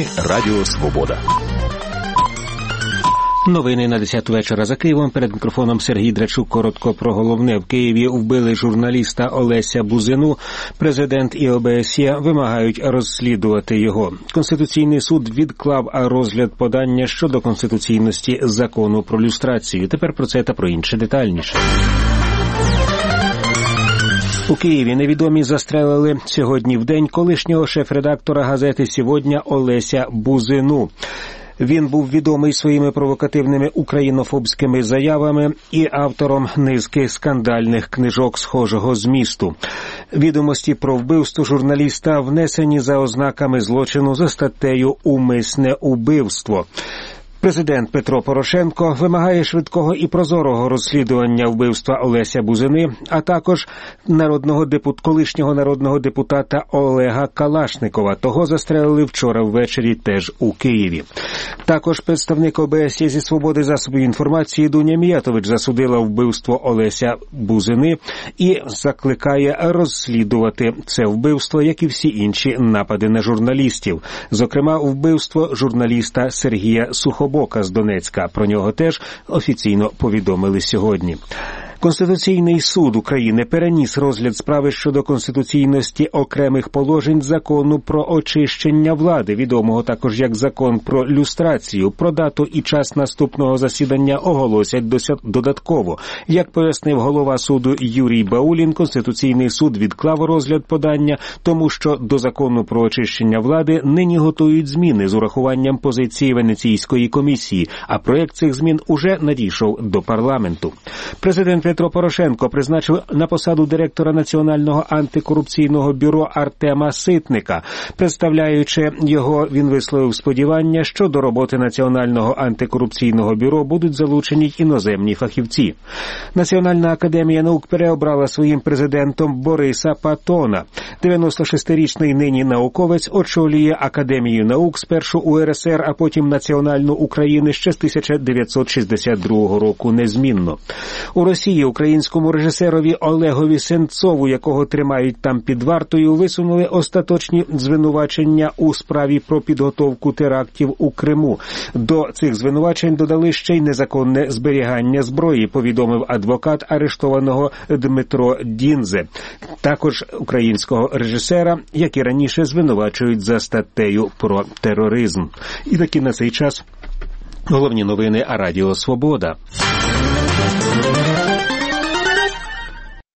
Новини Радіо Свобода. Новини на 10 вечора за Києвом. Перед мікрофоном Сергій Драчук. Коротко про головне. В Києві вбили журналіста Олеся Бузину. Президент і ОБСЄ вимагають розслідувати його. Конституційний суд відклав розгляд подання щодо конституційності закону про люстрацію. Тепер про це та про інше детальніше. У Києві невідомі застрелили сьогодні вдень колишнього шеф-редактора газети «Сьогодня» Олеся Бузину. Він був відомий своїми провокативними українофобськими заявами і автором низки скандальних книжок схожого змісту. Відомості про вбивство журналіста внесені за ознаками злочину за статтею «Умисне убивство». Президент Петро Порошенко вимагає швидкого і прозорого розслідування вбивства Олеся Бузини, а також колишнього народного депутата Олега Калашникова. Того застрелили вчора ввечері теж у Києві. Також представник ОБСЄ зі свободи засобів інформації Дуня Міятович засудила вбивство Олеся Бузини і закликає розслідувати це вбивство, як і всі інші напади на журналістів. Зокрема, вбивство журналіста Сергія Сухобока з Донецька. Про нього теж офіційно повідомили сьогодні. Конституційний суд України переніс розгляд справи щодо конституційності окремих положень закону про очищення влади, відомого також як закон про люстрацію. Про дату і час наступного засідання оголосять додатково. Як пояснив голова суду Юрій Баулін, Конституційний суд відклав розгляд подання, тому що до закону про очищення влади нині готують зміни з урахуванням позиції Венеційської комісії, а проєкт цих змін уже надійшов до парламенту. Президент Петро Порошенко призначив на посаду директора Національного антикорупційного бюро Артема Ситника. Представляючи його, він висловив сподівання, що до роботи Національного антикорупційного бюро будуть залучені іноземні фахівці. Національна академія наук переобрала своїм президентом Бориса Патона. 96-річний нині науковець очолює Академію наук спершу УРСР, а потім Національну України ще з 1962 року незмінно. У Росії українському режисерові Олегові Сенцову, якого тримають там під вартою, висунули остаточні звинувачення у справі про підготовку терактів у Криму. До цих звинувачень додали ще й незаконне зберігання зброї, повідомив адвокат арештованого Дмитро Дінзе. Також українського режисера, як і раніше, звинувачують за статтею про тероризм. І таки на цей час головні новини Радіо Свобода.